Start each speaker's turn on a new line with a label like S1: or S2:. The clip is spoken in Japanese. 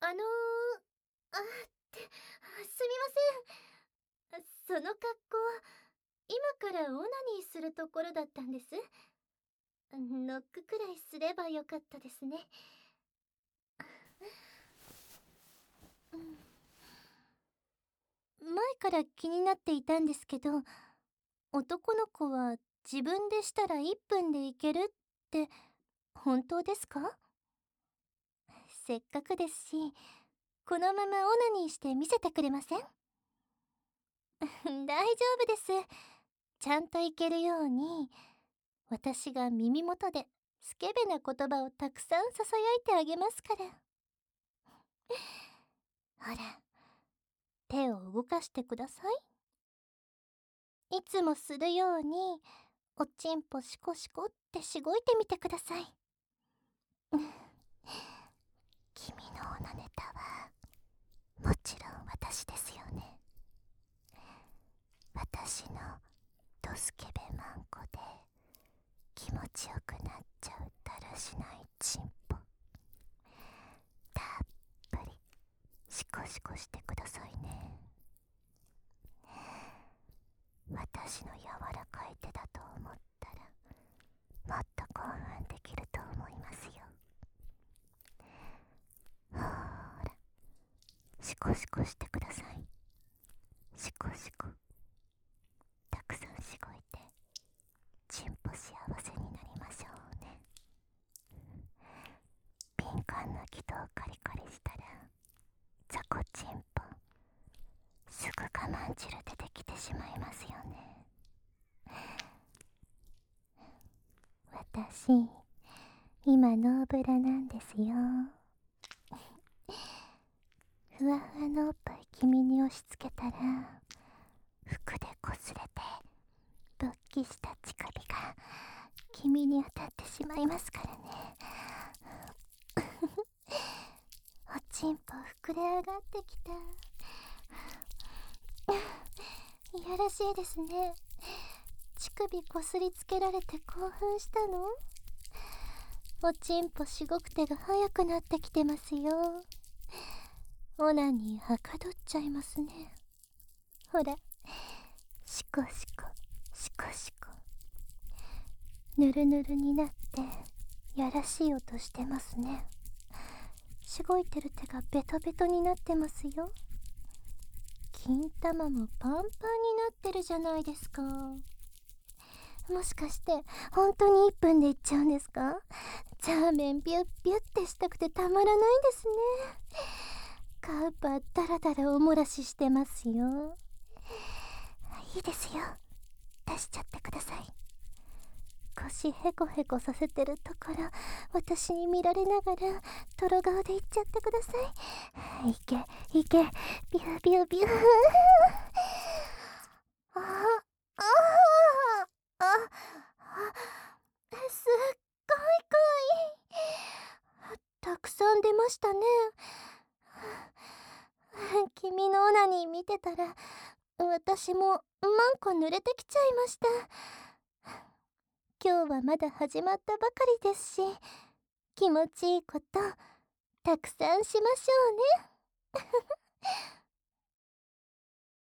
S1: あのあってすみません。その格好、今からオナニーするところだったんです。ノックくらいすればよかったですね。前から気になっていたんですけど、男の子は自分でしたら1分でいけるって本当ですか？せっかくですし、このままオナニーして見せてくれません？大丈夫です。ちゃんといけるように、私が耳元でスケベな言葉をたくさんささやいてあげますから。ほら、手を動かしてください。いつもするように、おちんぽシコシコってしごいてみてください。君のオナネタは、もちろん私ですよね。私のドスケベマンコで気持ちよくなっちゃうだらしないチンポ、たっぷりシコシコしてくださいね。私の柔らかい手だと思ったら、もっと興奮できると思いますよ。ほーら、シコシコしてください。シコシコ、たくさんしごいてチンポ幸せになりましょうね。敏感な気道カリカリしたらザコチンポすぐ我慢汁出てきてしまいますよね。私、今ノーブラなんですよ。ふわふわのおっぱい君に押し付けたら、服でこすれて勃起した乳首が君に当たってしまいますからね。おちんぽ膨れ上がってきた。いやらしいですね。乳首こすりつけられて興奮したの？おちんぽしごく手が速くなってきてますよ。オナニーはかどっちゃいますね。ほら、シコシコシコシコ、ぬるぬるになってやらしい音してますね。しごいてる手がベトベトになってますよ。金玉もパンパンになってるじゃないですか。もしかして本当に1分でいっちゃうんですか？チャーメンビュッビュッってしたくてたまらないですね。カウパダラダラおもらししてますよ。いいですよ、出しちゃってください。腰ヘコヘコさせてるところ、私に見られながらトロ顔でいっちゃってください。いけいけ、ビュービュービュー。ああああ、すっごい濃い。たくさん出ましたね。君のオナニー見てたら、私もマンコ濡れてきちゃいました。今日はまだ始まったばかりですし、気持ちいいことたくさんしましょうね。